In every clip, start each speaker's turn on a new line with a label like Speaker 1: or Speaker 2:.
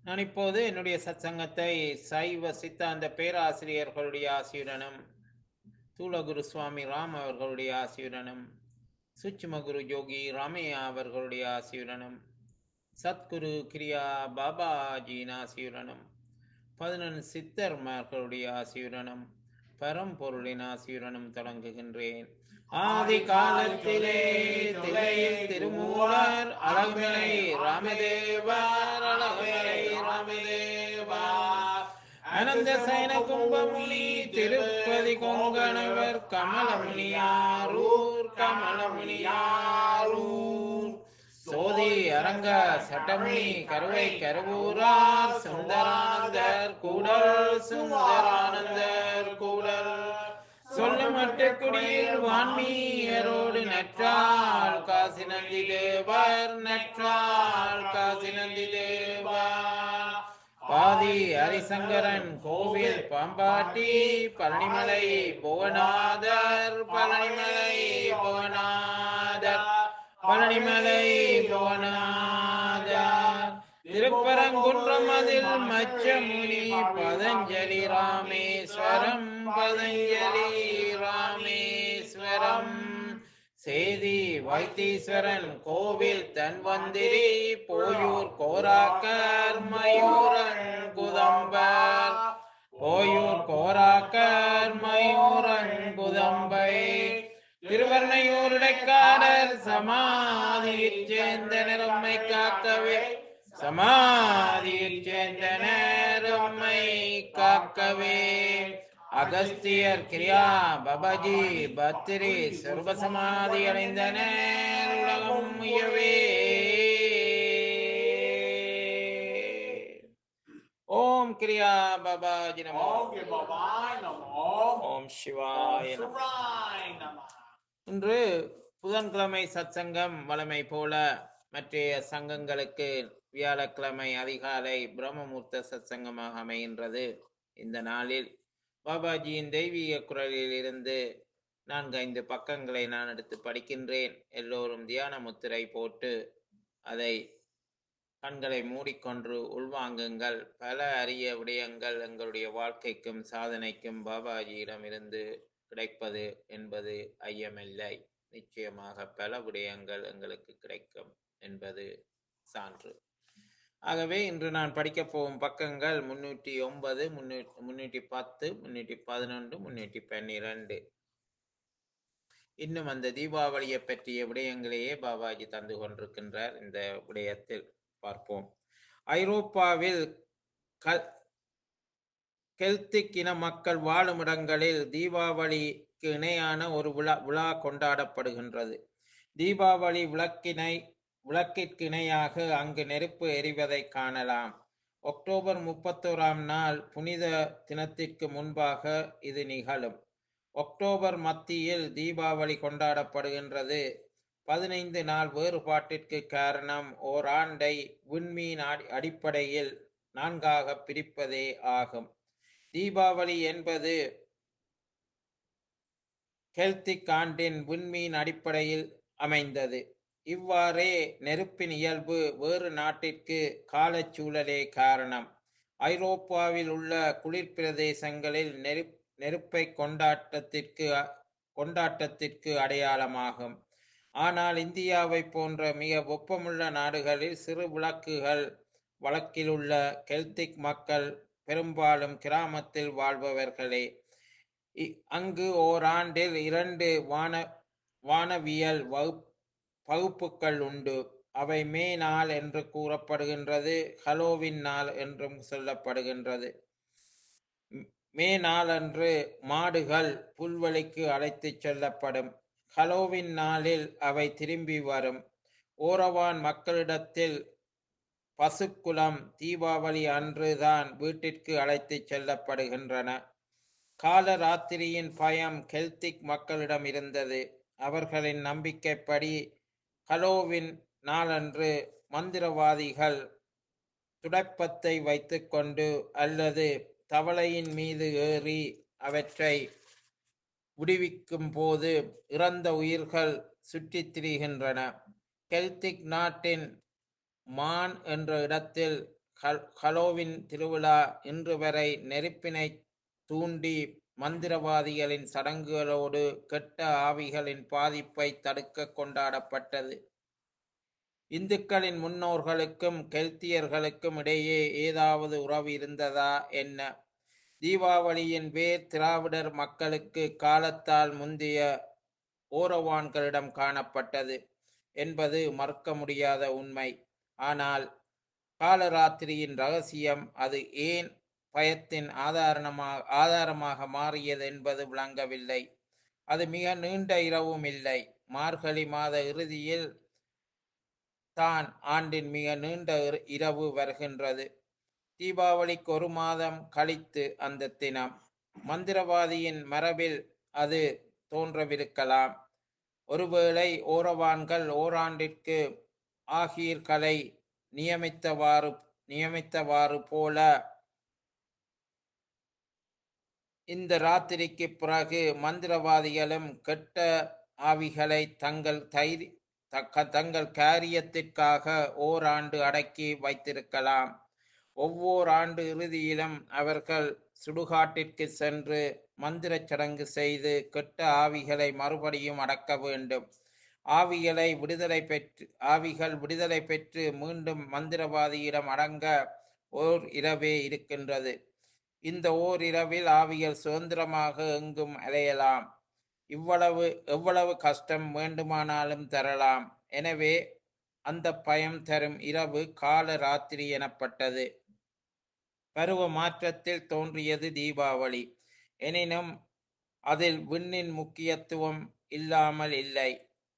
Speaker 1: நான் இப்போது என்னுடைய சத்சங்கத்தை சைவ சித்தாந்த பேராசிரியர்களுடைய ஆசியுடனும் தூளகுரு சுவாமி ராம் அவர்களுடைய ஆசியுடனும் சூட்சுமகுரு யோகி ராமையா அவர்களுடைய ஆசியுடனும் சத்குரு கிரியா பாபாஜியின் ஆசியுடனும் 11 சித்தர்மார்களுடைய ஆசியுடனும் பரம்பொருளின் ஆசியுடனும் தொடங்குகின்றேன். ஆதி காலத்திலே தில்லையில் திருமூலர் அழகுமலை ராமதேவர் அழகுமலை ராமதேவா அனந்த சயன கும்பமுனி திருப்பதி கொங்கணவர் கமலமுனியாரூர் கமலமுனியாரூர் சோதி அரங்க சட்டமுனி கருவை கருவூரார் சுந்தரானந்தர் கூடல் சுந்தரானந்தர் கூடல் சொல்லுமட்டு குடியில் வான்மீயரோடு நற்றாள் காசி நந்தி தேவர் நற்றாள் காசி நந்தி தேவர் பாதி ஹரிசங்கரன் கோவில் பாம்பாட்டி பழனிமலை புவனாதர் பழனிமலை புவனாதர் பழனிமலை புவனாதர் திருப்பரங்குன்றம் அதில் மச்சமுனி பதஞ்சலி ராமேஸ்வரம் பதஞ்சலி ராமேஸ்வரம் சேதி வைத்தீஸ்வரன் கோவில் தன்வந்திரி போயூர் கோராக்கர் மயூரன் குதம்பர் போயூர் கோராக்கர் மயூரன் குதம்பை திருவர்ணையூருடைக்காரர் சமாதியில் சேர்ந்தனர் உம்மை காக்கவே சமாதியில் சேர்ந்தனர் உம்மை காக்கவே அகஸ்தியர் கிரியா பபாஜி பத்திரி சர்வசமாதி அடைந்தனர் உலகம் உயவே. ஓம் கிரியா பபாஜி நமோ. ஓம் சிவாய நமோ. இன்று புதன்கிழமை சத்சங்கம் வழமை போல மற்றைய சங்கங்களுக்கு வியாழக்கிழமை அதிகாலை பிரம்மமுர்த்த சத்சங்கமாக அமைகின்றது. இந்த நாளில் பாபாஜியின் தெய்வீக குரலில் இருந்து 4-5 பக்கங்களை நான் எடுத்து படிக்கின்றேன். எல்லோரும் தியான முத்திரை போட்டு அதை கண்களை மூடிக்கொண்டு உள்வாங்குங்கள். பல அரிய விடயங்கள் எங்களுடைய வாழ்க்கைக்கும் சாதனைக்கும் பாபாஜியிடம் இருந்து கிடைப்பது என்பது ஐயமில்லை. நிச்சயமாக பல விடயங்கள் எங்களுக்கு கிடைக்கும் என்பது சான்று. ஆகவே இன்று நான் படிக்கப் போகும் பக்கங்கள் 309, 310, 311, 312. இன்னும் அந்த தீபாவளியை பற்றிய விடயங்களையே பாபாஜி தந்து கொண்டிருக்கின்றார். இந்த விடயத்தில் பார்ப்போம். ஐரோப்பாவில் கெல்திக் இன மக்கள் வாழும் இடங்களில் தீபாவளிக்கு இணையான ஒரு விழா கொண்டாடப்படுகின்றது. தீபாவளி விளக்கிற்கு இணையாக அங்கு நெருப்பு எரிவதை காணலாம். அக்டோபர் 31ஆம் நாள் புனித தினத்திற்கு முன்பாக இது நிகழும். அக்டோபர் மத்தியில் தீபாவளி கொண்டாடப்படுகின்றது. 15 நாள் வேறுபாட்டிற்கு காரணம் ஓராண்டை விண்மீன் அடிப்படையில் 4ஆக பிரிப்பதே ஆகும். தீபாவளி என்பது கெல்திக் ஆண்டின் விண்மீன் அடிப்படையில் அமைந்தது. இவ்வாறே நெருப்பின் இயல்பு வேறு நாட்டிற்கு காலச்சூழலே காரணம். ஐரோப்பாவில் உள்ள குளிர் பிரதேசங்களில் நெருப்பை கொண்டாட்டத்திற்கு அடையாளமாகும். ஆனால் இந்தியாவை போன்ற மிக வெப்பமுள்ள நாடுகளில் சிறு விளக்குகள் வழக்கிலுள்ள கெல்திக் மக்கள் பெரும்பாலும் கிராமத்தில் வாழ்பவர்களே. அங்கு ஓராண்டில் 2 வானவியல் வகுப்புகள் உண்டு. அவை மே நாள் என்று கூறப்படுகின்றது, ஹலோவின் நாள் என்றும் சொல்லப்படுகின்றது. மே நாளன்று மாடுகள் புல்வெளிக்கு அழைத்துச் செல்லப்படும். ஹலோவின் நாளில் அவை திரும்பி வரும். ஓரவான் மக்களிடத்தில் பசுக்குலம் தீபாவளி அன்று தான் வீட்டிற்கு அழைத்துச் செல்லப்படுகின்றன. கால ராத்திரியின் பயம் கெல்திக் மக்களிடம் இருந்தது. அவர்களின் நம்பிக்கைப்படி ஹலோவின் நாளன்று மந்திரவாதிகள் துடைப்பத்தை வைத்துக்கொண்டு அல்லது தவளையின் மீது ஏறி அவற்றை விடுவிக்கும் போது இறந்த உயிர்கள் சுற்றித் திரிகின்றன. கெல்திக் நாட்டின் மான் என்ற இடத்தில் ஹலோவின் திருவிழா இன்று வரை நெருப்பினை தூண்டி மந்திரவாதிகளின் சடங்குகளோடு கெட்ட ஆவிகளின் பாதிப்பை தடுக்க கொண்டாடப்பட்டது. இந்துக்களின் முன்னோர்களுக்கும் கெல்த்தியர்களுக்கும் இடையே ஏதாவது உறவு இருந்ததா என்ன? தீபாவளியின் வேர் திராவிடர் மக்களுக்கு காலத்தால் முந்தைய ஓரவான்களிடம் காணப்பட்டது என்பது மறுக்க முடியாத உண்மை. ஆனால் காலராத்திரியின் ரகசியம் அது ஏன் பயத்தின் ஆதாரமாக மாறியது என்பது விளங்கவில்லை. அது மிக நீண்ட இரவும் இல்லை. மார்கழி மாத இறுதியில் தான் ஆண்டின் மிக நீண்ட இரவு வருகின்றது. தீபாவளிக்கு ஒரு மாதம் கழித்து அந்த தினம். மந்திரவாதியின் மரபில் அது தோன்றவிருக்கலாம். ஒருவேளை ஓரவான்கள் ஓராண்டிற்கு ஆகீர்களை நியமித்தவாறு போல இந்த ராத்திரிக்கு பிறகு மந்திரவாதிகளும் கெட்ட ஆவிகளை தங்கள் காரியத்திற்காக ஓராண்டு அடக்கி வைத்திருக்கலாம். ஒவ்வொரு ஆண்டு இறுதியிலும் அவர்கள் சுடுகாட்டிற்கு சென்று மந்திரச் சடங்கு செய்து கெட்ட ஆவிகளை மறுபடியும் அடக்க வேண்டும். ஆவிகள் விடுதலை பெற்று மீண்டும் மந்திரவாதியிடம் அடங்க ஓர் இரவே இருக்கின்றது. இந்த ஓர் இரவில் ஆவிகள் சுதந்திரமாக எங்கும் அலையலாம். எவ்வளவு கஷ்டம் வேண்டுமானாலும் தரலாம். எனவே அந்த பயம் தரும் இரவு கால ராத்திரி எனப்பட்டது. பருவ மாற்றத்தில் தோன்றியது தீபாவளி. எனினும் அதில் விண்ணின் முக்கியத்துவம் இல்லாமல் இல்லை.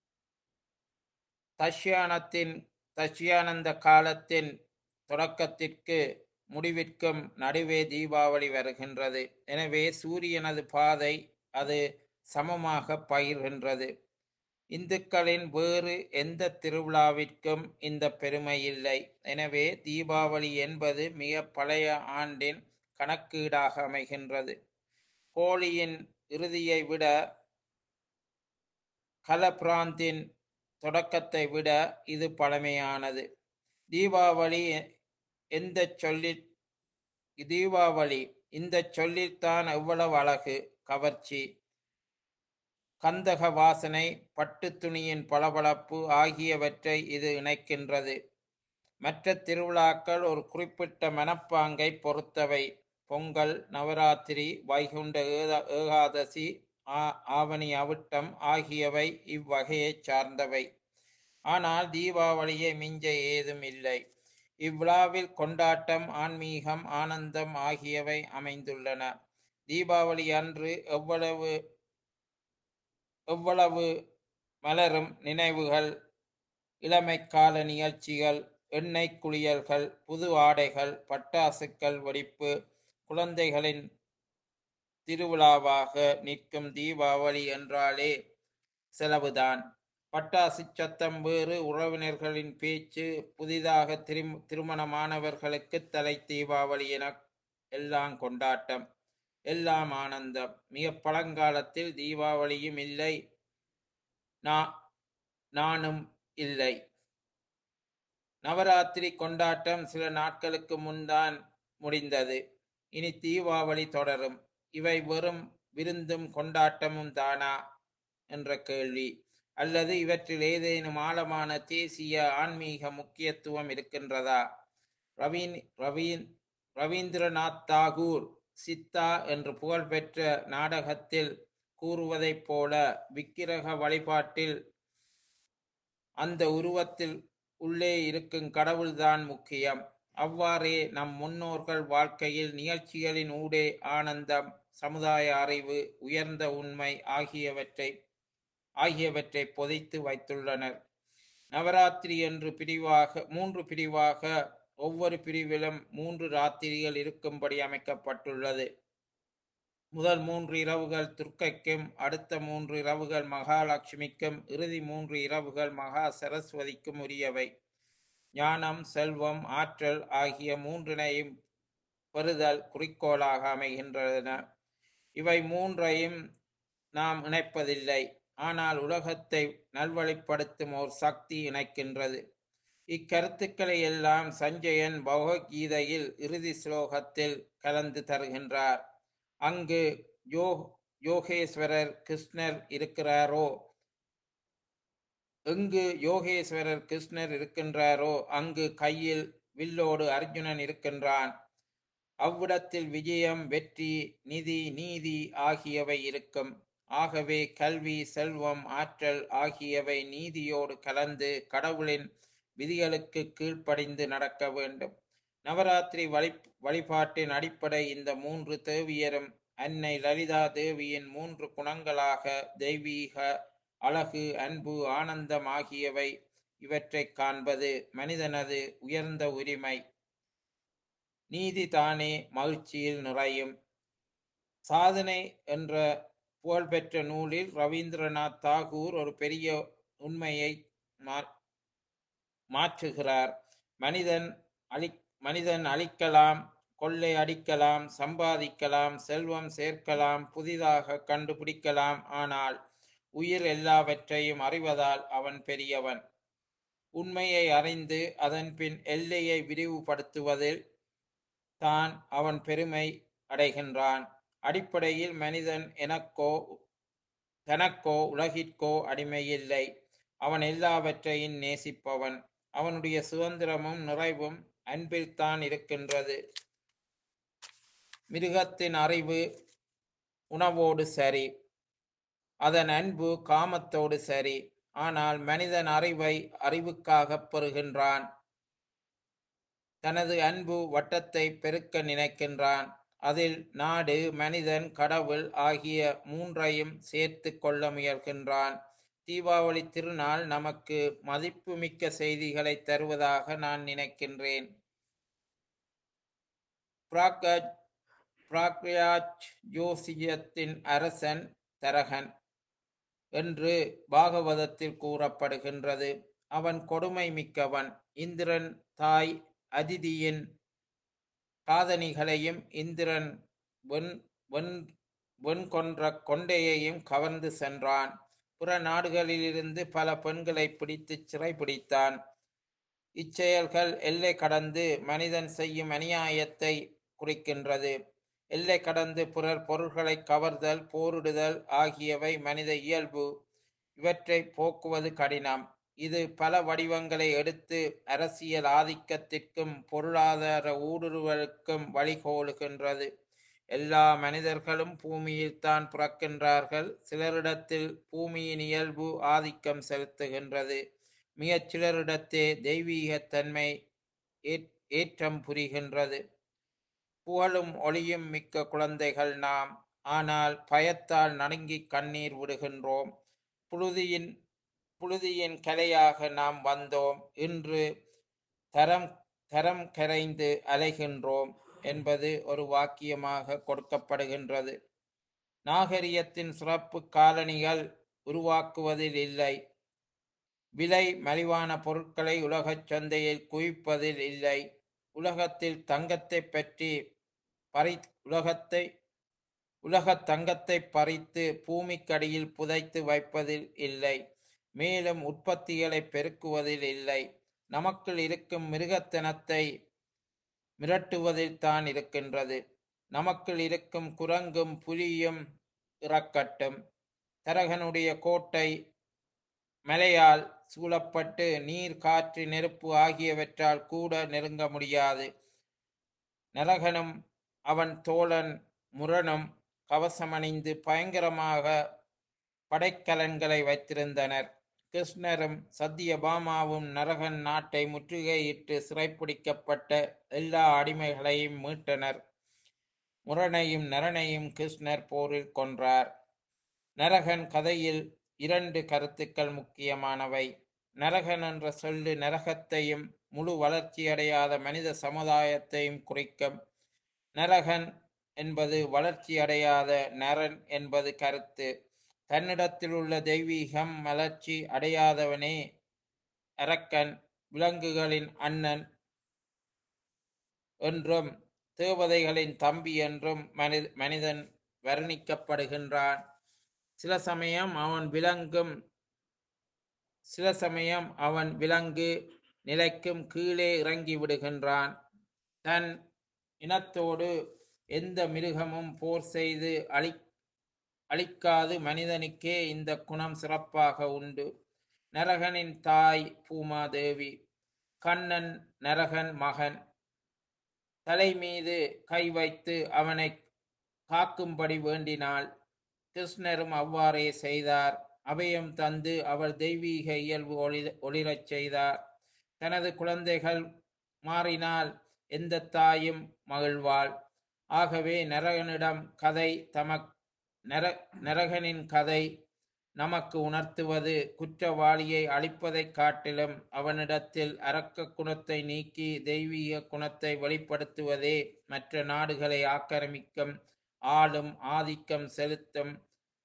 Speaker 1: தஷ்யானந்த காலத்தின் தொடக்கத்திற்கு முடிவிற்கும் நடுவே தீபாவளி வருகின்றது. எனவே சூரியனது பாதை அது சமமாக பகிர்கின்றது. இந்துக்களின் வேறு எந்த திருவிழாவிற்கும் இந்த பெருமை இல்லை. எனவே தீபாவளி என்பது மிக பழைய ஆண்டின் கணக்கீடாக அமைகின்றது. ஹோலியின் இறுதியை விட கலபிராந்தின் தொடக்கத்தை விட இது பழமையானது. தீபாவளி இந்த சொல்லில்தான் எவ்வளவு அழகு, கவர்ச்சி, கந்தக வாசனை, பட்டு துணியின் பளபளப்பு ஆகியவற்றை இது இணைக்கின்றது. மற்ற திருவிழாக்கள் ஒரு குறிப்பிட்ட மனப்பாங்கை பொறுத்தவை. பொங்கல், நவராத்திரி, வைகுண்ட ஏகாதசி, ஆவணி அவிட்டம் ஆகியவை இவ்வகையைச் சார்ந்தவை. ஆனால் தீபாவளியை மிஞ்ச ஏதும் இல்லை. இவ்விழாவில் கொண்டாட்டம், ஆன்மீகம், ஆனந்தம் ஆகியவை அமைந்துள்ளன. தீபாவளி அன்று எவ்வளவு மலரும் நினைவுகள், இளமைக்கால நிகழ்ச்சிகள், எண்ணெய் குளியல்கள், புது ஆடைகள், பட்டாசுக்கள் வெடிப்பு, குழந்தைகளின் திருவிழாவாக நிற்கும் தீபாவளி என்றாலே செலவுதான். பட்டாசு சத்தம் வேறு, உறவினர்களின் பேச்சு, புதிதாக திருமணமானவர்களுக்கு தலை தீபாவளி என எல்லாம் கொண்டாட்டம், எல்லாம் ஆனந்தம். மிக பழங்காலத்தில் தீபாவளியும் இல்லை, நானும் இல்லை. நவராத்திரி கொண்டாட்டம் சில நாட்களுக்கு முன்தான் முடிந்தது. இனி தீபாவளி தொடரும். இவை வெறும் விருந்தும் கொண்டாட்டமும் தானா என்ற கேள்வி, அல்லது இவற்றில் ஏதேனும் ஆழமான தேசிய ஆன்மீக முக்கியத்துவம் இருக்கின்றதா? ரவீந்திரநாத் தாகூர் சித்தா என்று புகழ்பெற்ற நாடகத்தில் கூறுவதைப் போல விக்கிரக வழிபாட்டில் அந்த உருவத்தில் உள்ளே இருக்கும் கடவுள்தான் முக்கியம். அவ்வாறே நம் முன்னோர்கள் வாழ்க்கையில் நிகழ்ச்சிகளின் ஊடே ஆனந்தம், சமுதாய அறிவு, உயர்ந்த உண்மை ஆகியவற்றை பொதித்து வைத்துள்ளனர். நவராத்திரி என்று 3 பிரிவாக ஒவ்வொரு பிரிவிலும் 3 ராத்திரிகள் இருக்கும்படி அமைக்கப்பட்டுள்ளது. முதல் 3 இரவுகள் துர்க்கைக்கும், அடுத்த 3 இரவுகள் மகாலட்சுமிக்கும், இறுதி 3 இரவுகள் மகா சரஸ்வதிக்கும் உரியவை. ஞானம், செல்வம், ஆற்றல் ஆகிய 3னையும் பெறுதல் குறிக்கோளாக அமைகின்றன. இவை 3ஐயும் நாம் இணைப்பதில்லை, ஆனால் உலகத்தை நல்வழிப்படுத்தும் ஓர் சக்தி இணைக்கின்றது. இக்கருத்துக்களை எல்லாம் சஞ்சயன் பகவத்கீதையில் இறுதி ஸ்லோகத்தில் கலந்து தருகின்றார். அங்கு யோ யோகேஸ்வரர் கிருஷ்ணர் இருக்கிறாரோ, எங்கு யோகேஸ்வரர் கிருஷ்ணர் இருக்கின்றாரோ அங்கு கையில் வில்லோடு அர்ஜுனன் இருக்கின்றான். அவ்விடத்தில் விஜயம், வெற்றி, நிதி, நீதி ஆகியவை இருக்கும். ஆகவே கல்வி, செல்வம், ஆற்றல் ஆகியவை நீதியோடு கலந்து கடவுளின் விதிகளுக்கு கீழ்ப்படிந்து நடக்க வேண்டும். நவராத்திரி வழிபாட்டின் அடிப்படை இந்த மூன்று தேவியரும் அன்னை லலிதா தேவியின் மூன்று குணங்களாக தெய்வீக அழகு, அன்பு, ஆனந்தம் ஆகியவை. இவற்றை காண்பது மனிதனது உயர்ந்த உரிமை. நீதி தானே மகிழ்ச்சியில் நிறையும். சாதனை என்ற புகழ்பெற்ற நூலில் ரவீந்திரநாத் தாகூர் ஒரு பெரிய உண்மையை மாற்றுகிறார். மனிதன் அழிக்கலாம், கொள்ளை அடிக்கலாம், சம்பாதிக்கலாம், செல்வம் சேர்க்கலாம், புதிதாக கண்டுபிடிக்கலாம். ஆனால் உயிர் எல்லாவற்றையும் அறிவதால் அவன் பெரியவன். உண்மையை அறிந்து அதன் பின் எல்லையை விரிவுபடுத்துவதில் தான் அவன் பெருமை அடைகின்றான். அடிப்படையில் மனிதன் தனக்கோ உலகிற்கோ அடிமையில்லை. அவன் எல்லாவற்றையும் நேசிப்பவன். அவனுடைய சுதந்திரமும் நிறைவும் அன்பில்தான் இருக்கின்றது. மிருகத்தின் அறிவு உணவோடு சரி, அதன் அன்பு காமத்தோடு சரி. ஆனால் மனிதன் அறிவை அறிவுக்காக பெறுகின்றான். தனது அன்பு வட்டத்தை பெருக்க நினைக்கின்றான். அதில் நாடு, மனிதன், கடவுள் ஆகிய மூன்றையும் சேர்த்து கொள்ள முயல்கின்றான். தீபாவளி திருநாள் நமக்கு மதிப்புமிக்க செய்திகளை தருவதாக நான் நினைக்கின்றேன். பிராக்யாஜ் ஜோசியத்தின் அரசன் தரகன் என்று பாகவதத்தில் கூறப்படுகின்றது. அவன் கொடுமை மிக்கவன். இந்திரன் தாய் அதிதியின் காதணிகளையும் இந்திரன் வெண்கொன்ற கொண்டையையும் கவர்ந்து சென்றான். புற நாடுகளிலிருந்து பல பெண்களை பிடித்து சிறைபிடித்தான். இச்செயல்கள் எல்லை கடந்து மனிதன் செய்யும் அநியாயத்தை குறிக்கின்றது. எல்லை கடந்து பிறர் பொருள்களை கவர்தல், போரிடுதல் ஆகியவை மனித இயல்பு. இவற்றை போக்குவது கடினம். இது பல வடிவங்களை எடுத்து அரசியல் ஆதிக்கத்திற்கும் பொருளாதார ஊடுருவலுக்கும் வழிகோலுகின்றது. எல்லா மனிதர்களும் பூமியில் தான் பிறக்கின்றார்கள். சிலரிடத்தில் பூமியின் இயல்பு ஆதிக்கம் செலுத்துகின்றது. மிகச் சிலரிடத்தே தெய்வீகத்தன்மை ஏற்றம் புரிகின்றது. புகழும் ஒளியும் மிக்க குழந்தைகள் நாம். ஆனால் பயத்தால் நடுங்கி கண்ணீர் விடுகின்றோம். புழுதியின் கலையாக நாம் வந்தோம். இன்று தரம் கரைந்து அலைகின்றோம் என்பது ஒரு வாக்கியமாக கொடுக்கப்படுகின்றது. நாகரிகத்தின் சிறப்பு காலணிகள் உருவாக்குவதில் இல்லை. விலை மலிவான பொருட்களை உலகச் சந்தையில் குவிப்பதில் இல்லை. உலகத்தில் தங்கத்தை பற்றி உலகத் தங்கத்தை பறித்து பூமிக்கடியில் புதைத்து வைப்பதில் இல்லை. மேலும் உற்பத்திகளை பெருக்குவதில் இல்லை. நமக்குள் இருக்கும் மிருகத்தனத்தை மிரட்டுவதில் தான் இருக்கின்றது. நமக்குள் இருக்கும் குரங்கும் புலியும் இறக்கட்டும். தரகனுடைய கோட்டை மலையால் சூழப்பட்டு நீர், காற்று, நெருப்பு ஆகியவற்றால் கூட நெருங்க முடியாது. நரகனும் அவன் தோழன் முரணும் கவசமணிந்து பயங்கரமாக படைக்கலன்களை வைத்திருந்தனர். கிருஷ்ணரும் சத்தியபாமாவும் நரகன் நாட்டை முற்றுகையிட்டு சிறைப்பிடிக்கப்பட்ட எல்லா அடிமைகளையும் மீட்டனர். முரணையும் நரனையும் கிருஷ்ணர் போரில் கொன்றார். நரகன் கதையில் 2 கருத்துக்கள் முக்கியமானவை. நரகன் என்ற சொல்லு நரகத்தையும் முழு வளர்ச்சியடையாத மனித சமுதாயத்தையும் குறிக்கும். நரகன் என்பது வளர்ச்சியடையாத நரன் என்பது கருத்து. தன்னிடத்தில் உள்ள தெய்வீகம் வளர்ச்சி அடையாதவனே அரக்கன், விலங்குகளின் அண்ணன் என்றும் தேவதைகளின் தம்பி என்றும் மனிதன் வர்ணிக்கப்படுகின்றான். சில சமயம் அவன் விலங்கு, நிலைக்கும் கீழே இறங்கி விடுகின்றான். தன் இனத்தோடு எந்த மிருகமும் போர் செய்து அழிக்காது மனிதனுக்கே இந்த குணம் சிறப்பாக உண்டு. நரகனின் தாய் பூமாதேவி. கண்ணன் நரகன் மகன். தலை மீது கை வைத்து அவனை காக்கும்படி வேண்டினாள். கிருஷ்ணரும் அவ்வாறே செய்தார். அபயம் தந்து அவள் தெய்வீக இயல்பு ஒளிரச் செய்தார். தனது குழந்தைகள் மாறினால் எந்த தாயும் மகிழ்வாள். ஆகவே நரகனிடம் கதை நரகனின் கதை நமக்கு உணர்த்துவது, குற்றவாளியை அழிப்பதைக் காட்டிலும் அவனிடத்தில் அரக்க குணத்தை நீக்கி தெய்வீக குணத்தை வெளிப்படுத்துவதே மற்ற நாடுகளை ஆக்கிரமிக்கும், ஆளும், ஆதிக்கம் செலுத்தும்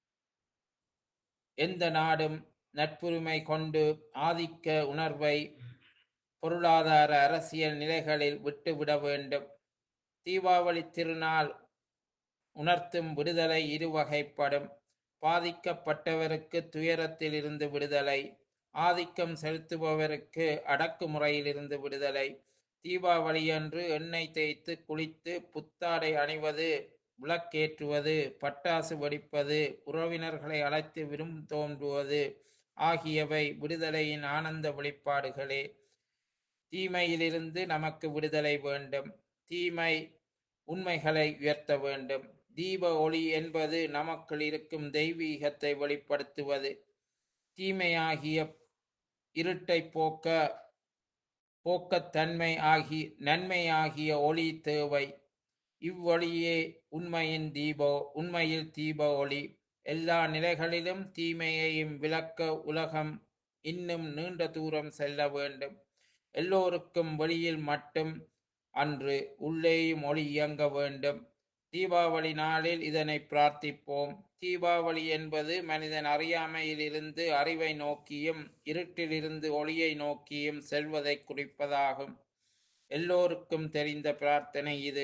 Speaker 1: எந்த நாடும் நட்புரிமை கொண்டு ஆதிக்க உணர்வை பொருளாதார அரசியல் நிலைகளில் விட்டுவிட வேண்டும். தீபாவளி திருநாள் உணர்த்தும் விடுதலை இருவகைப்படும். பாதிக்கப்பட்டவருக்கு துயரத்தில் இருந்து விடுதலை, ஆதிக்கம் செலுத்துபவருக்கு அடக்குமுறையிலிருந்து விடுதலை. தீபாவளியன்று எண்ணெய் தேய்த்து குளித்து புத்தாடை அணிவது, விளக்கேற்றுவது, பட்டாசு வெடிப்பது, உறவினர்களை அழைத்து விருந்தோம்புவது ஆகியவை விடுதலையின் ஆனந்த வெளிப்பாடுகளே. தீமையிலிருந்து நமக்கு விடுதலை வேண்டும். தீமை உண்மைகளை உயர்த்த வேண்டும். தீப ஒளி என்பது நமக்குள் இருக்கும் தெய்வீகத்தை வெளிப்படுத்துவது. தீமையாகிய இருட்டை போக்கத்தன்மை நன்மையாகிய ஒளி தேவை. இவ்வொளியே உண்மையில் தீப ஒளி. எல்லா நிலைகளிலும் தீமையையும் விலக்க உலகம் இன்னும் நீண்ட தூரம் செல்ல வேண்டும். எல்லோருக்கும் வெளியில் மட்டும் அன்று உள்ளேயும் ஒளி இயங்க வேண்டும். தீபாவளி நாளில் இதனை பிரார்த்திப்போம். தீபாவளி என்பது மனிதன் அறியாமையிலிருந்து அறிவை நோக்கியும் இருட்டிலிருந்து ஒளியை நோக்கியும் செல்வதை குறிப்பதாகும். எல்லோருக்கும் தெரிந்த பிரார்த்தனை இது.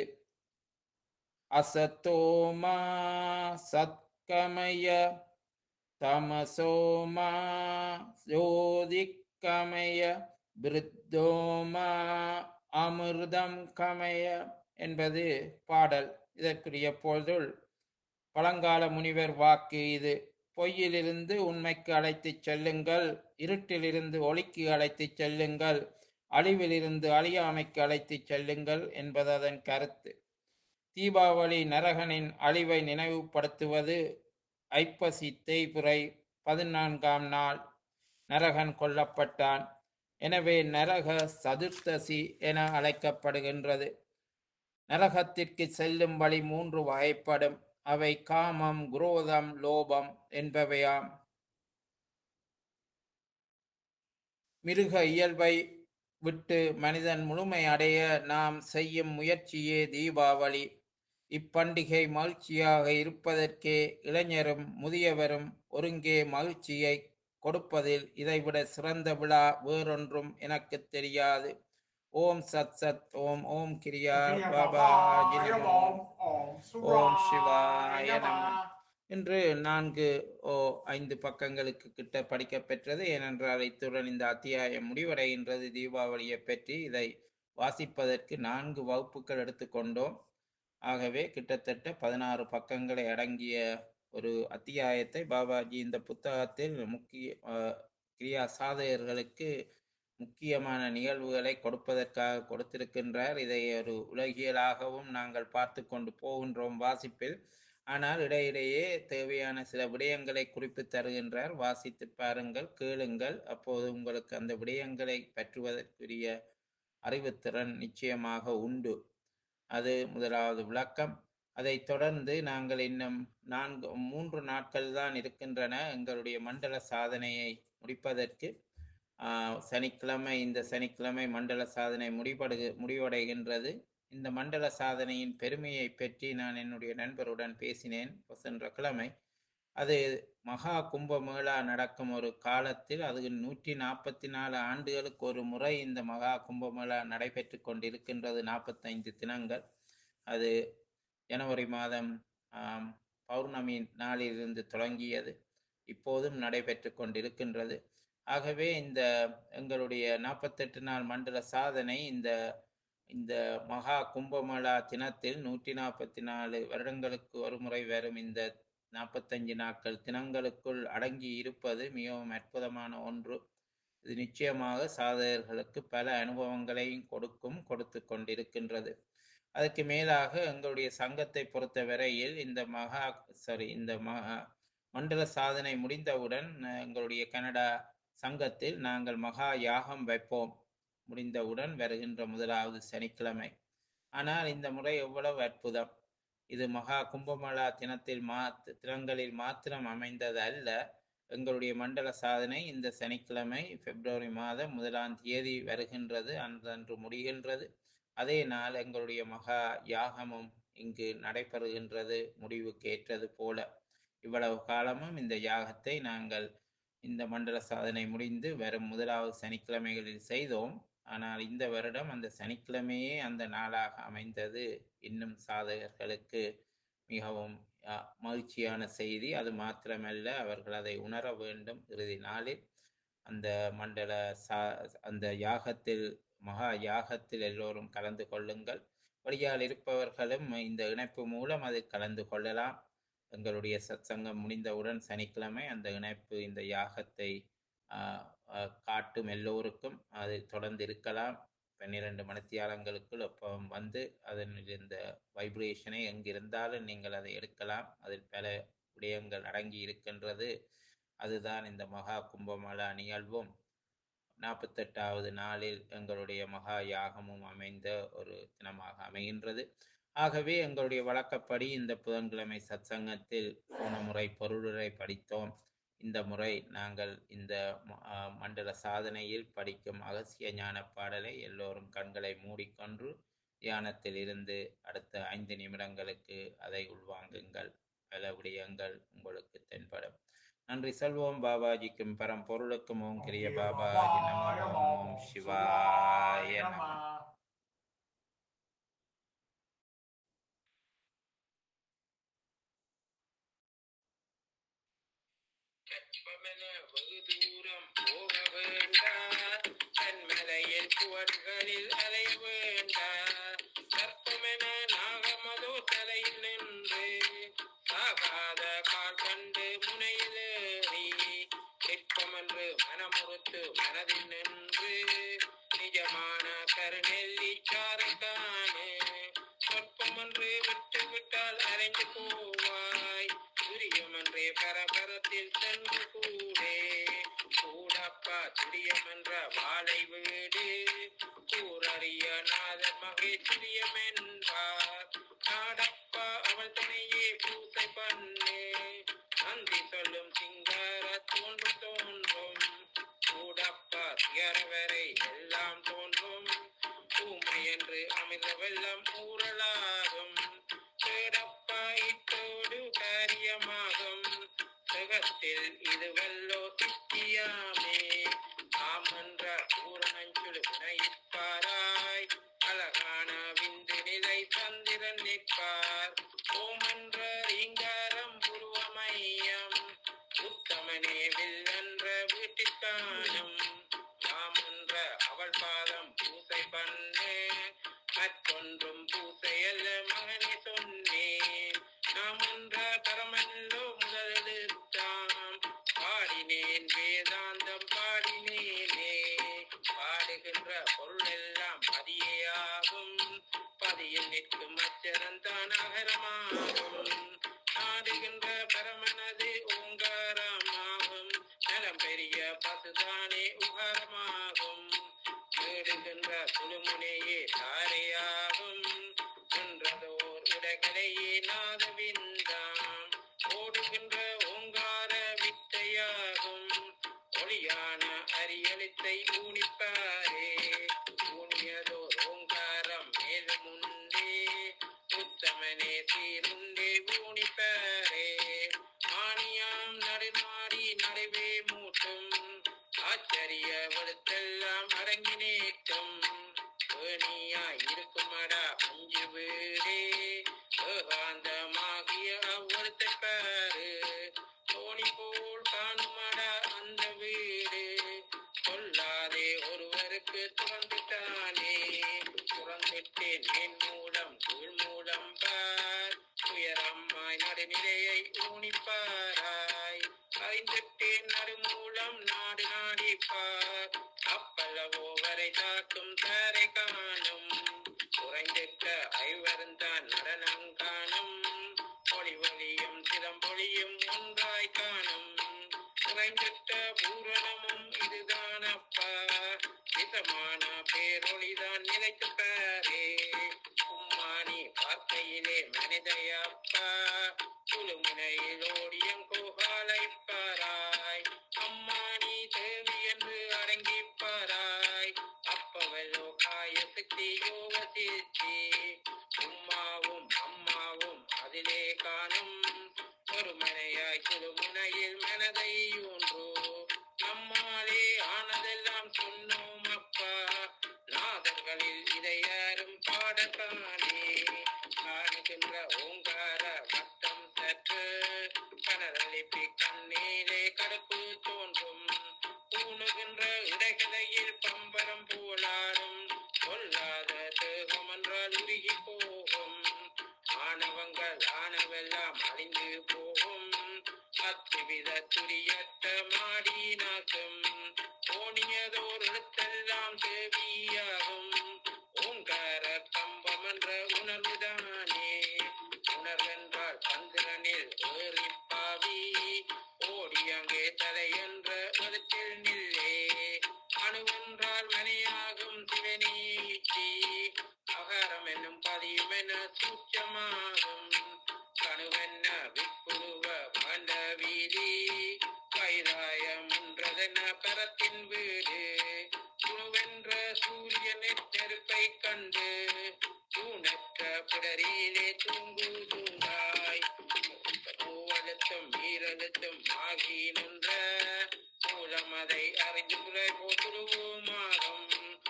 Speaker 1: அசதோமா சத்கமய தமசோமா ஜோதிக்கமய பிருத்தோமா அமிர்தம் கமய என்பது பாடல். இதற்குரிய பொருள் பழங்கால முனிவர் வாக்கு இது. பொய்யிலிருந்து உண்மைக்கு அழைத்துச் செல்லுங்கள், இருட்டிலிருந்து ஒளிக்கு அழைத்துச் செல்லுங்கள், அழிவிலிருந்து அழியாமைக்கு அழைத்துச் செல்லுங்கள் என்பது அதன் கருத்து. தீபாவளி நரகனின் அழிவை நினைவுபடுத்துவது. ஐப்பசி தேய்பிறை 14ஆம் நாள் நரகன் கொல்லப்பட்டான். எனவே நரக சதுர்த்தசி என அழைக்கப்படுகின்றது. நரகத்திற்கு செல்லும் வழி 3 வகைப்படும். அவை காமம், குரோதம், லோபம் என்பவையாம். மிருக இயல்பை விட்டு மனிதன் முழுமை அடைய நாம் செய்யும் முயற்சியே தீபாவளி. இப்பண்டிகை மகிழ்ச்சியாக இருப்பதற்கே இளைஞரும் முதியவரும் ஒருங்கே மகிழ்ச்சியை கொடுப்பதில் இதைவிட சிறந்த விழா வேறொன்றும் எனக்கு தெரியாது. ஓம் சத் சத். ஓம் ஓம் கிரியா பாபாஜி நமோ. ஓம் சிவாய நம. இன்று 4-5 பக்கங்களுக்கு கிட்ட படிக்க பெற்றது. ஏனென்றால் இத்துடன் இந்த அத்தியாயம் முடிவடைகின்றது. தீபாவளியை பற்றி இதை வாசிப்பதற்கு 4 வகுப்புகள் எடுத்துக்கொண்டோம். ஆகவே கிட்டத்தட்ட 16 பக்கங்களை அடங்கிய ஒரு அத்தியாயத்தை பாபாஜி இந்த புத்தகத்தில் கிரியா சாதகர்களுக்கு முக்கியமான நிகழ்வுகளை கொடுப்பதற்காக கொடுத்திருக்கின்றார். இதை ஒரு உலகியலாகவும் நாங்கள் பார்த்து கொண்டு போகின்றோம் வாசிப்பில். ஆனால் இடையிடையே தேவையான சில விடயங்களை குறிப்பு தருகின்றார். வாசித்து பாருங்கள், கேளுங்கள். அப்போது உங்களுக்கு அந்த விடயங்களை பற்றுவதற்குரிய அறிவுத்திறன் நிச்சயமாக உண்டு. அது முதலாவது விளக்கம். அதை தொடர்ந்து நாங்கள் இன்னும் 3 நாட்கள் தான் இருக்கின்றன எங்களுடைய மண்டல சாதனையை முடிப்பதற்கு. சனிக்கிழமை, இந்த சனிக்கிழமை மண்டல சாதனை முடிவடைகின்றது. இந்த மண்டல சாதனையின் பெருமையை பற்றி நான் என்னுடைய நண்பருடன் பேசினேன் சென்ற கிழமை. அது மகா கும்பமேளா நடக்கும் ஒரு காலத்தில், அது 144 ஆண்டுகளுக்கு ஒரு முறை இந்த மகா கும்பமேளா நடைபெற்று கொண்டிருக்கின்றது. 45 தினங்கள். அது ஜனவரி மாதம் பௌர்ணமி நாளிலிருந்து தொடங்கியது. இப்போதும் நடைபெற்று கொண்டிருக்கின்றது. ஆகவே இந்த எங்களுடைய 48 நாள் மண்டல சாதனை இந்த இந்த மகா கும்பமேளா தினத்தில் 144 வருடங்களுக்கு ஒரு முறை வரும் இந்த 45 நாட்கள் தினங்களுக்குள் அடங்கி இருப்பது மிகவும் அற்புதமான ஒன்று. இது நிச்சயமாக சாதகர்களுக்கு பல அனுபவங்களையும் கொடுத்து கொண்டிருக்கின்றது. அதுக்கு மேலாக எங்களுடைய சங்கத்தை பொறுத்த வரையில் இந்த மண்டல சாதனை முடிந்தவுடன் எங்களுடைய கனடா சங்கத்தில் நாங்கள் மகா யாகம் வைப்போம், முடிந்தவுடன் வருகின்ற முதலாவது சனிக்கிழமை. ஆனால் இந்த முறை எவ்வளவு அற்புதம்! இது மகா கும்பமேளா தினங்களில் மாத்திரம் அமைந்தது அல்ல. எங்களுடைய மண்டல சாதனை இந்த சனிக்கிழமை பிப்ரவரி மாதம் 1 வருகின்றது, அன்று முடிகின்றது. அதே நாள் எங்களுடைய மகா யாகமும் இங்கு நடைபெறுகின்றது, முடிவுக்கு ஏற்றது போல. இவ்வளவு காலமும் இந்த யாகத்தை நாங்கள் இந்த மண்டல சாதனை முடிந்து வரும் முதலாவது சனிக்கிழமைகளில் செய்தோம். ஆனால் இந்த வருடம் அந்த சனிக்கிழமையே அந்த நாளாக அமைந்தது இன்னும் சாதகர்களுக்கு மிகவும் மகிழ்ச்சியான செய்தி. அது மாத்திரமல்ல, அவர்கள் அதை உணர வேண்டும். இறுதி நாளில் அந்த அந்த யாகத்தில் மகா யாகத்தில் எல்லோரும் கலந்து கொள்ளுங்கள். வழியால் இருப்பவர்களும் இந்த இணைப்பு மூலம் அதில் கலந்து கொள்ளலாம். எங்களுடைய சத்சங்கம் முடிந்தவுடன் சனிக்கிழமை அந்த இணைப்பு இந்த யாகத்தை காட்டும் எல்லோருக்கும் அதில் தொடர்ந்து இருக்கலாம். 12 மணித்தியாலங்களுக்குள் ஒப்பம் வந்து அதன் இந்த வைப்ரேஷனை எங்கிருந்தாலும் நீங்கள் அதை எடுக்கலாம். அதில் பல விடயங்கள் அடங்கி இருக்கின்றது. அதுதான் இந்த மகா கும்பமேளா நிகழ்வும் 48வது நாளில் எங்களுடைய மகா யாகமும் அமைந்த ஒரு தினமாக அமைகின்றது. ஆகவே எங்களுடைய வழக்கப்படி இந்த புதன்கிழமை சத்சங்கத்தில் போன முறை பொருளுரை படித்தோம். இந்த முறை நாங்கள் இந்த மண்டல சாதனையில் படிக்கும் அகசிய ஞான பாடலை எல்லோரும் கண்களை மூடிக்கொண்டு தியானத்தில் இருந்து அடுத்த 5 நிமிடங்களுக்கு அதை உள்வாங்குங்கள். பல விடயங்கள் உங்களுக்கு தென்படும். நன்றி சொல்வோம். பாபாஜிக்கும் பரம்பொருளுக்கும் ஓம் கிரிய பாபாஜி நமோ. ஓம் சிவாய நம. வெகு தூரம் போக வேண்டாம், தன்மலையில் சுவர்களில் அலை வேண்டாம். கற்பமென நாகமதோ தலையில் நின்று சாகாத கால் கண்டு முனையிலேறி நிற்பமென்று மனமுறுத்து மனதில் நின்று நிஜமான கருநெல்லி சாரைத்தானே சொற்பமென்று விட்டு விட்டால் அரைஞ்சு போவாய். துரியமன்றே பரபரத்தில் சென்று கூடே கூடப்பா துரியமென்ற வாழை வீடு கூறறிய நாதன் மகேஸ்வரியம் என்பார். நாடப்பா அவள் துணையே பூசை பண்ணே நந்தி சொல்லும் சிங்கார தோன்றும் கூடப்பா திகரவரை எல்லாம் தோன்றும். ஊமை என்று அமிர்த வெள்ளம் ஊறலாகும் கேடப்பா இத்தோடு காரியமாகும். சுகத்தில் இது வல்லோ சித்தியாமே ஆமன்ற பூரணஞ்சுடு வினையிப்பாராய். அழகான விந்து நிலை சந்திரன் நிற்பார். ஓமன்ற ரீங்காரம் புருவமையம் உத்தமனே வில்லன்ற வீட்டிற்கானும். மாமன்ற அவள் பாதம் பூசை பண்ணு மற்றொன்றும் பூசையல்ல மகனே சொன்னேன். நாமன்ற பரமல்லோ முதலெடுத்தாம் பாடினேன் வேதாந்தம் பாடினேனே. பாடுகின்ற பொருள் எல்லாம் பதியாகும், பதியில் நிற்கும் அச்சரந்தான் அகரமாகும். நாடுகின்ற பரமனது ஓங்காரமாகும், நலம் பெரிய பசுதானே உகாரமாகும். தேடுகின்ற துளுமுனையே தாரையாகும், நின்றதோர் உடகலையே நாதவிந்தாம். ஓடுகின்ற ஓங்கார வித்தையாகும், ஒளியான அரியலித்தை ஊனிப்பாரே. ஊனியதோர் ஓங்காரம் மேலும் உண்டே உத்தமனே சீருண்டே ஊனிப்பாரே. ஆணியாம் நடுமாடி நடுவே மூட்டும் ஆச்சரிய வலுத்தெல்லாம் அடங்கி நேற்றும். ஏணியாய் இருக்குமடா பஞ்சு வீடே ஏகாந்தமாகிய அவ்வளத்தை பாரு. தோணி போல் காணுமடா அந்த வீடு மூலம் கீழ் மூலம் பார் உயரம்மாய் நடுநிலையை ஊனிப்பாராய் அறிந்திட்டேன் நடுமூலம் நாடு நாடிப்பார் அப்பல்லவோ வரை தாக்கும் தரை காணும் குறைந்திட்ட ஐவருந்தான் நடனங்காணும் ஒளி ஒளியும் சிலம்பொழியும் ஒன்றாய் காணும் குறைந்திட்ட பூரணமும் இதுதான் அப்பா விதமான பேரொழிதான் நிலைத்து பாரே உம்மானி பார்க்கையிலே மனிதையப்பா குழுமுனையில் ஓடியம் கோகாலை பாராய் அம்மானி தேவி என்று அடங்கிப்பாராய் அப்பவல்லோ காய சக்தி யோக சித்தி உம்மாவும் அம்மாவும் அதிலே காணும் ஒரு மனையாய் குழுமுனையில் மனதை ஒன்று நம்மாலே ஆனதெல்லாம் சொன்னோம் அப்பா நாதர்களில் இதை யாரும் பாடத்தானே காணுகின்ற ஓங்கார வட்டம் சற்று கனரளிப்பி கண்ணீரே கடுப்பு தோன்றும் பூணுகின்ற இடைகளையில் பம்பரம் போலாடும் கொல்லாத தேகம் என்றால் உருகி போகும் ஆணவங்கள் ஆனவெல்லாம் அழிந்து போகும் அத்துவித துரியற்ற மாடி நாக்கும் ஓனியதோர் எழுத்தெல்லாம் தேவியாகும் ஓங்கார கம்பம் என்ற உணர்வுதானே உணர்வென்றால் சந்திரனில் ஏறிப்பாவி ஓடி அங்கே தலை என்ற எழுத்தில் நில்லே அணுவென்றால் மனையாகும் சிவனீச்சி அகாரம் என்னும் பதியும் என சூட்சமாகும் கணுவென்ன விப்புருவ மாண்ட வீதி கைலாயம் என்றதென பரத்தின் வீடு குணுவென்ற சூரியனை நெருப்பை கண்டு தூணற்ற பிடரியிலே தூங்கு தூங்காய் பூவழுத்தும் ஈரழுத்தும் ஆகி நின்ற மூலம் அதை அறிந்து முறை போதுருவோமாகும்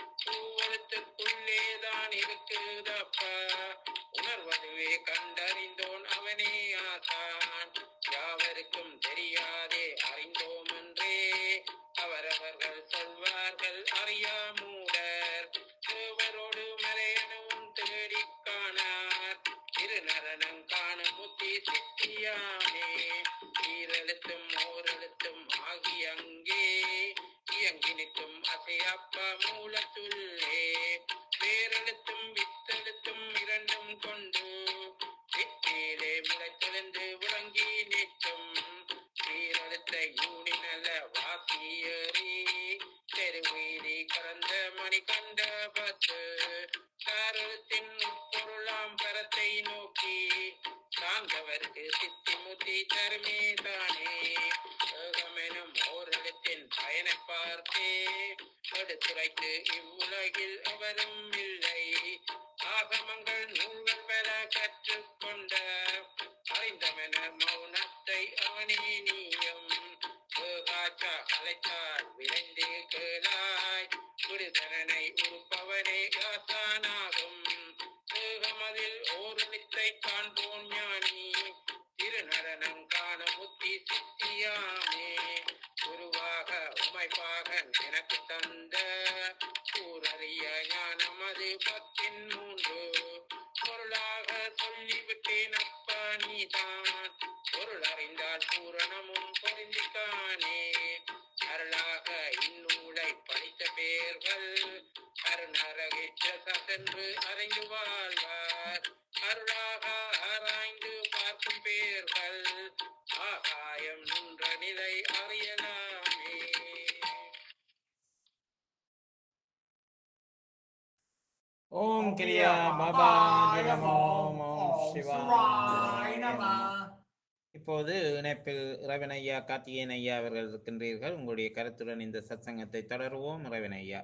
Speaker 1: பூவழுத்துக்குள்ளேதான் இருக்குதப்பா உணர்வதுவே கண்டறிந்தோன் அவனே ஆசான் யாவருக்கும் தெரியாதே அறிந்தோம் என்றே அவரவர்கள் சொல்வார்கள் அறியா மூடர் தேவரோடு மலையனவும் தேடிக் காணார் திருநரணம் காணும் புத்தி சித்தியாமே ஈரெழுத்தும் ஓரெழுத்தும் ஆகி அங்கே இயங்கி நிற்கும் அசையப்பா மூலத்துள்ளே வேரெழுத்தும் வித்தெழுத்தும் இரண்டும் கொண்டு வித்திலே முளைத்தெழுந்து விளங்கி நிற்கும் சீரெழுத்த யூனி நல்ல வாசியேறி தெருவீதி கலந்த மணி கண்ட பத்து காரெழுத்தின் உட்பொருளாம் பரத்தை நோக்கி சார்ந்தவருக்கு சித்தி முத்தி தருமே தானே ஏகமெனும் ஓரெழுத்தின் பயனை பார்த்தே எடுத்துரைத்து இவ்வுலகில் எவரும் இல்லை ஆகமங்கள் நூல்கள் பல கற்றுக்கொண்ட அறிந்தமென மௌனத்தை அவனே நீயும் ஏகாச்சா அழைத்தால் விரைந்து கேளாய் விடுதலனை உறுப்பவனே யாசானாகும் ஏகமதில் ஓரெழுத்தை காண்போன் ஞானி திருநடனம் காண புத்தி சித்தியாமே குருவாக உமைப்பாகன் எனக்கு தந்த கூறறிய ஞானம் அது 13 பொருளாக சொல்லிவிட்டேன் அப்பா நீதான் பொருள் அறிந்தால் பூரணமும் பொருந்திக்கானே அருளாக இந்நூலை படித்த பேர்கள் அருணரகிற்ற சென்று அறிந்து வாழ்வார் அருளாக ஆராய்ந்து பார்க்கும் பேர்கள் ஆகாயம் நின்ற நிலை அறியலாமே. ஓம் கிரியா பாபாய நமோ. ஓம் சிவாய நமோ. இப்போது இணைப்பில் இறைவன் ஐயா கார்த்திகேயன் ஐயா அவர்கள் இருக்கின்றீர்கள். உங்களுடைய கருத்துடன் இந்த சத்சங்கத்தை தொடருவோம். இறைவன் ஐயா.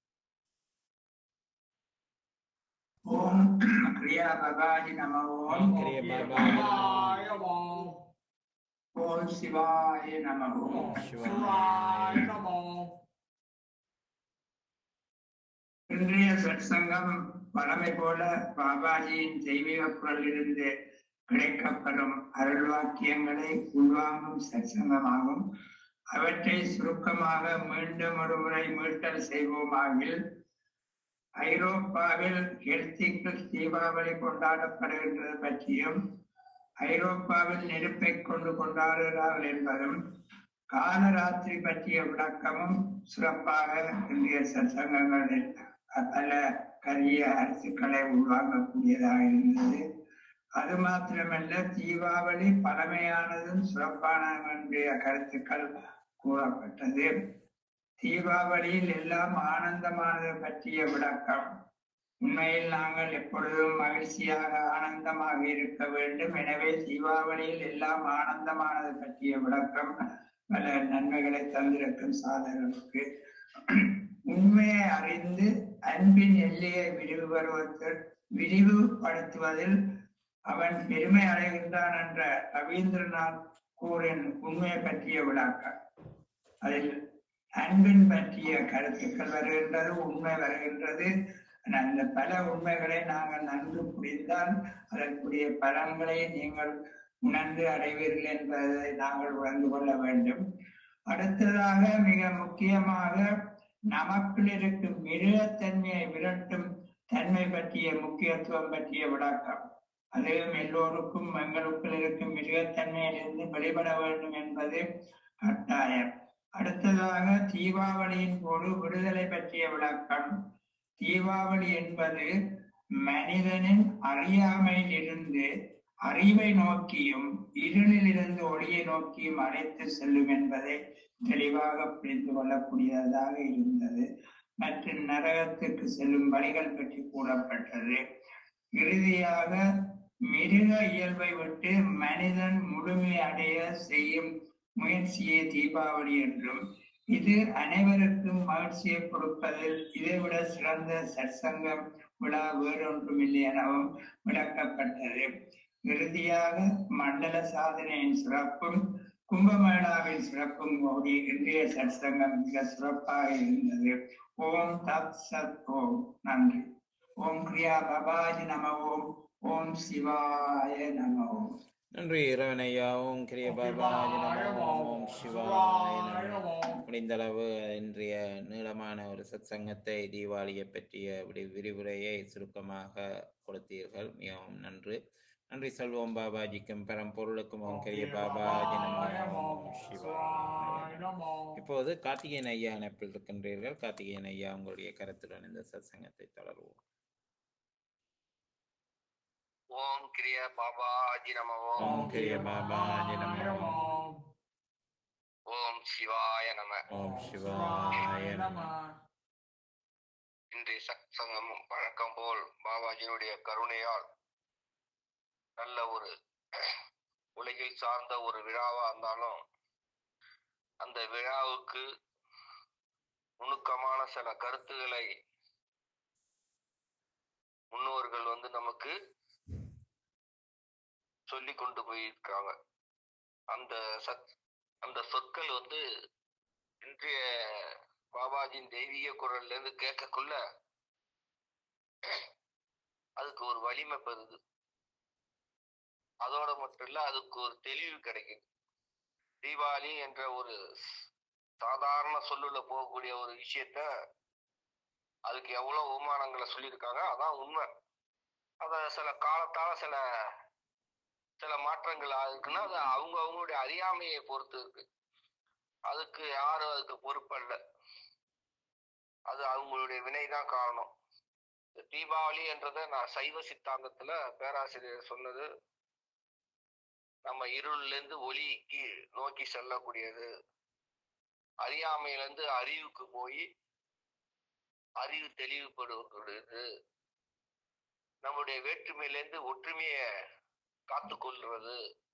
Speaker 2: ஓம் கிரியா பாபாய நமோ.
Speaker 1: ஓம் கிரியா பாபாய நமோ.
Speaker 2: ஓம் சிவாய நமோ.
Speaker 1: ஓம் சிவாய நமோ.
Speaker 2: இன்றைய சத்சங்கம் பழமை போல பாபாஜியின் தெய்வீக குரலிலிருந்து கிடைக்கப்படும் அருள் வாக்கியங்களை உள்வாங்கும் சத்சங்கமாகும். அவற்றை சுருக்கமாக மீண்டும் ஒரு முறை மீட்டல் செய்வோமாகில் ஐரோப்பாவில் ஹெல்சிங்கில் தீபாவளி கொண்டாடப்படுகின்றது பற்றியும், ஐரோப்பாவில் நெருப்பை கொண்டு கொண்டாடுகிறார்கள் என்பதும், காலராத்திரி பற்றிய விளக்கமும் சிறப்பாக இந்திய சத்சங்கங்களில் பல கரிய அரசுக்களை உள்வாங்கக்கூடியதாக இருந்தது. அது மாத்திரமல்ல, தீபாவளி பழமையானதும் சிறப்பானதும் என்ற கருத்துக்கள் கூறப்பட்டது. தீபாவளியில் எல்லாம் ஆனந்தமானது பற்றிய விளக்கம். உண்மையில் நாங்கள் எப்பொழுதும் மகிழ்ச்சியாக ஆனந்தமாக இருக்க வேண்டும். எனவே தீபாவளியில் எல்லாம் ஆனந்தமானது பற்றிய விளக்கம் பல நன்மைகளை தந்திருக்கும் சாதகர்களுக்கு. உண்மையை அறிந்து அன்பின் எல்லையை விரிவுபடுத்துவதில் அவன் பெருமை அடைகின்றான் என்ற ரவீந்திரநாத் கூறின் உண்மையை பற்றிய விளக்கம். அதில் அன்பின் பற்றிய கருத்துக்கள் வருகின்றது, உண்மை வருகின்றது. அந்த பல உண்மைகளை நாங்கள் நன்கு புரிந்தால் அதற்குரிய பலன்களை நீங்கள் உணர்ந்து அடைவீர்கள் என்பதை நாங்கள் உணர்ந்து கொள்ள வேண்டும். அடுத்ததாக மிக முக்கியமாக நமக்குள் இருக்கும் மிருகத்தன்மையை விரட்டும் தன்மை பற்றிய முக்கியத்துவம் பற்றிய விளக்கம். அதுவும் எல்லோருக்கும் எங்களுக்குள் இருக்கும் மிருகத்தன்மையிலிருந்து வெளிப்பட வேண்டும் என்பது கட்டாயம். அடுத்ததாக தீபாவளியின் போது விடுதலை பற்றிய விளக்கம். தீபாவளி என்பது மனிதனின் அறியாமையில் இருந்து அறிவை நோக்கியும் இருளில் இருந்து ஒளியை நோக்கியும் அழைத்து செல்லும் என்பதை தெளிவாக புரிந்து கொள்ளக்கூடியதாக இருந்தது. மற்றும் நரகத்துக்கு செல்லும் வழிகள் பற்றி கூறப்பட்டது. இறுதியாக மிருக இயல்பை விட்டு மனிதன் முழுமை அடைய செய்யும் முயற்சியே தீபாவளி என்றும், இது அனைவருக்கும் மகிழ்ச்சியை கொடுப்பதில் இதைவிட சிறந்த சற்சங்கம் விழா வேறொன்றும் இல்லை எனவும் விளக்கப்பட்டது. இறுதியாக மண்டல சாதனையின் சிறப்பும் கும்பமேளாவின் சிறப்பும் கூடி இன்றைய சற்சங்கம் மிக சிறப்பாக இருந்தது. ஓம் தத் சத் ஓம். நன்றி. ஓம் கிரியா பாபாஜி நம ஓம். ஓம் சிவாய நம ஓம்.
Speaker 1: நன்றி இறைவனையா. ஓம் கிரிய பாபாஜி நமோ. ஓம் சிவாய நமோ. முடிந்தளவு இன்றைய நீளமான ஒரு சத்சங்கத்தை தீபாவளியை பற்றிய விரிவுரையை சுருக்கமாக கொடுத்தீர்கள். மிகவும் நன்றி. நன்றி சொல்வோம் பாபாஜிக்கும் பரம்பொருளுக்கும். ஓம் கிரிய பாபாஜி நமோ. ஓம் சிவாய நமோ. இப்போது கார்த்திகேயன் ஐயா இணைப்பில் இருக்கின்றீர்கள். கார்த்திகேயன் ஐயா, உங்களுடைய கருத்துடன் இந்த சத்சங்கத்தை தொடர்வோம்.
Speaker 3: ஓம் கிரிய பாபாஜி நமோ.
Speaker 1: ஓம் கிரிய பாபாஜி நமோ.
Speaker 3: ஓம் சிவாய நம.
Speaker 1: ஓம் சிவாய நம.
Speaker 3: இன்றைய சத்சங்கம் வழக்கம் போல் பாபாஜியினுடைய கருணையால் நல்ல ஒரு உலகில் சார்ந்த ஒரு விழாவா இருந்தாலும் அந்த விழாவுக்கு நுணுக்கமான சில கருத்துக்களை முன்னோர்கள் நமக்கு சொல்லி கொண்டு போயிருக்காங்க. அந்த சொற்கள் இன்றைய பாபாஜியின் தெய்வீக குரல்ல இருந்து கேட்கக்குள்ள அதுக்கு ஒரு வலிமை பெறுது. அதோட மட்டும் இல்ல, அதுக்கு ஒரு தெளிவு கிடைக்குது. தீபாவளி என்ற ஒரு சாதாரண சொல்லுல போகக்கூடிய ஒரு விஷயத்த அதுக்கு எவ்வளவு அவமானங்களை சொல்லியிருக்காங்க. அதான் உண்மை. அத சில காலத்தால சில மாற்றங்கள் இருக்குன்னா அது அவங்களுடைய அறியாமையை பொறுத்து இருக்கு. அதுக்கு யாரும் அதுக்கு பொறுப்பல்ல. அது அவங்களுடைய வினைதான் காரணம். தீபாவளி என்றதை நான் சைவ சித்தாந்தத்துல பேராசிரியர் சொன்னது, நம்ம இருள்ல இருந்து ஒளிக்கு நோக்கி செல்லக்கூடியது. அறியாமையிலிருந்து அறிவுக்கு போய் அறிவு தெளிவுபடுவது. நம்முடைய வேற்றுமையிலிருந்து ஒற்றுமையை காத்து கொள்றது.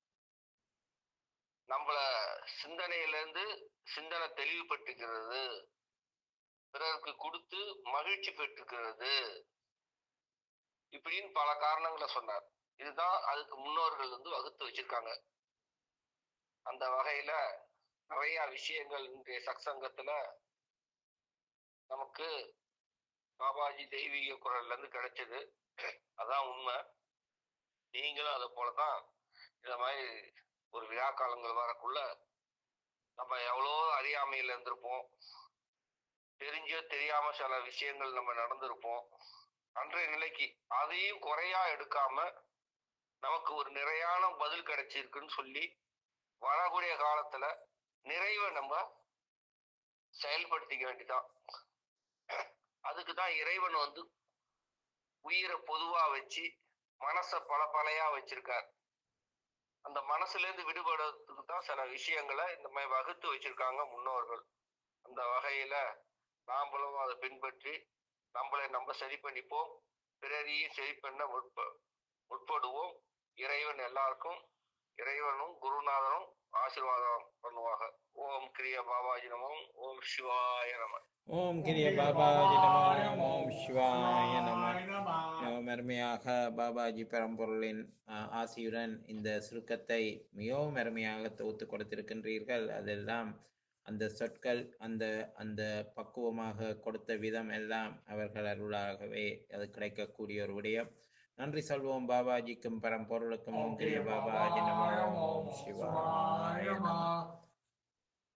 Speaker 3: நம்மள சிந்தனையிலிருந்து சிந்தனை தெளிவுபட்டுக்கிறது. பிறருக்கு கொடுத்து மகிழ்ச்சி பெற்றுக்கிறது. இப்படின்னு பல காரணங்களை சொன்னார். இதுதான் அதுக்கு முன்னோர்கள் வகுத்து வச்சிருக்காங்க. அந்த வகையில நிறைய விஷயங்கள் இன்றைய சத்சங்கத்துல நமக்கு பாபாஜி தெய்வீக குரல்ல இருந்து கிடைச்சது. அதான் உண்மை. நீங்களும் அதை போலதான் இந்த மாதிரி ஒரு விழா காலங்கள் வரக்குள்ள நம்ம எவ்வளோ அறியாமையில இருந்திருப்போம். தெரிஞ்சோ தெரியாம சில விஷயங்கள் நம்ம நடந்திருப்போம். அன்றைய நிலைக்கு அதையும் குறையா எடுக்காம நமக்கு ஒரு நிறையான பதில் கிடைச்சிருக்குன்னு சொல்லி வரக்கூடிய காலத்துல நிறைவை நம்ம செயல்படுத்திக்க வேண்டிதான். அதுக்குதான் இறைவன் உயிரை பொதுவா வச்சு மனச பலையா வச்சிருக்கார். அந்த மனசுல இருந்து விடுபடுறதுக்கு தான் சில விஷயங்களை இந்த மாதிரி வகுத்து வச்சிருக்காங்க முன்னோர்கள். அந்த வகையில நாமளும் அதை பின்பற்றி நம்மளை நம்ம சரி பண்ணிப்போம், பிறரையும் சரி பண்ண முற்படுவோம். இறைவன் எல்லாருக்கும், இறைவனும் குருநாதனும் ஆசீர்வாதம் பண்ணுவாங்க. ஓம் கிரிய பாபாஜி நமம். ஓம் சிவாய நம.
Speaker 1: ஓம் கிரிய பாபாஜி நமோ. ஓம் சிவாய நம. அருமையாக பாபாஜி பரம்பொருளின் ஆசியுடன் இந்த சுருக்கத்தை மிகவும் அருமையாக தொகுத்து கொடுத்திருக்கின்றீர்கள். அதெல்லாம் அந்த சொற்கள், அந்த அந்த பக்குவமாக கொடுத்த விதம் எல்லாம் அவர்கள் அருளாகவே அது கிடைக்கக்கூடிய ஒரு விடயம். நன்றி சொல்வோம் பாபாஜிக்கும் பரம்பொருளுக்கும். ஓம் கிரிய பாபாஜி நமோ. ஓம் சிவாய நம.